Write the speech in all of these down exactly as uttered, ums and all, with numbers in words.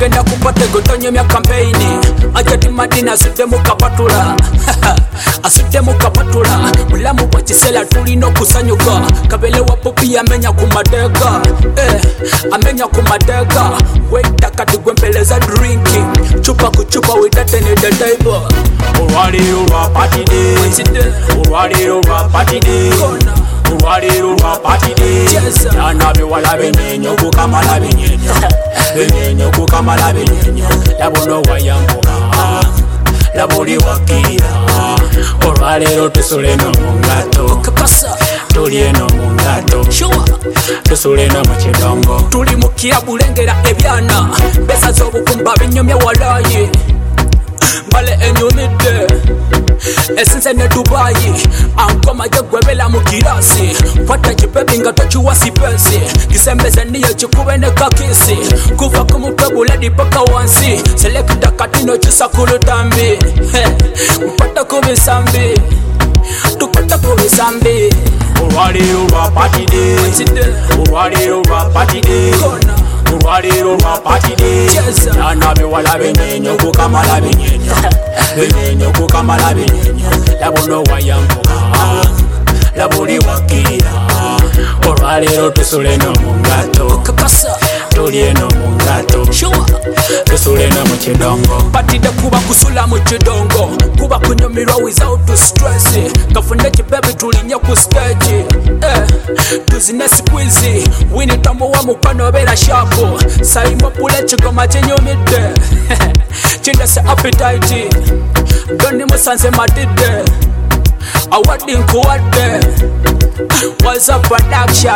tugenda kupate gotonyemya kampeyini ajati madina asudde mu kapatula asudde mu kapatula mulamu bwa kiseera tulina okusanyuka kabele wa popi amenya ku mateeka eh, amenya ku mateeka weta kati gwempeleza drinking chupa ku chupa witatenede table olwaleero lwa party day olwaleero lwa party day olwaleero lwa party day nana bewala benyenyo kukamala benyenyo benyenyo kukamala benyenyo labono wayambuka labuli wakira olwaleero tusule no mungato tulye no mungato tusule no mu kidongo tuli mu kilabu lengera ebyana besaza obukumba binyomya walayi mbale enyumidde esinze ne Dubai ankoma jegwebela mu kirasi kwata kibebi nga tokiwa sipesi kisembeze niyo kikube ne kakisi kuva ku mutwe buledi paka wansi selekta katino kisa ku lutambi mpata ku bisambi tupata ku bisambi olwaleero lwa party day olwaleero lwa party day olwaleero lwa party day nana bewala benyenyo kukamala benyenyo benyenyo kukamala benyenyo labono wayambuka labuli wakira olwaleero tusule no mungato tulye no mungato tusule no mu kidongo patide kuba kusula mu kidongo kuba kunyumirwa without stress kafune kibebi tulinye ku stage eh, tuzine squeezy wini tambo wa mukano bera shapo saimo pule chikoma chenyumide chindase appetite doni musanze madide awadi nkuwade what's up production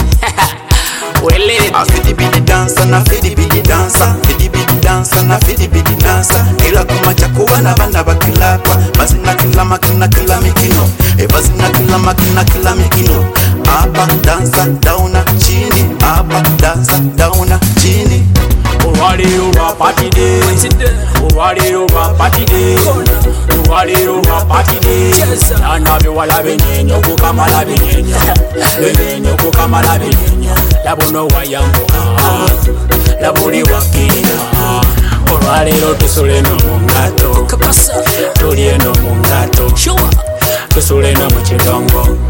Willie I feel the beat dancer na feel the beat dancer feel the beat dancer na feel the beat dancer kila kuma chakuwa na banda bakilapa basi na kila makina kila mikino e basi na kila makina kila mikino apa dancer downa chini apa dancer downa chini olwaleero lwa party day olwaleero lwa party day olwaleero lwa party day nana bewala benyenyo kukamala benyenyo benyenyo kukamala benyenyo labono wayambuka labuli wakira olwaleero tusule no mungato tulye no mungato tusule no mu kidongo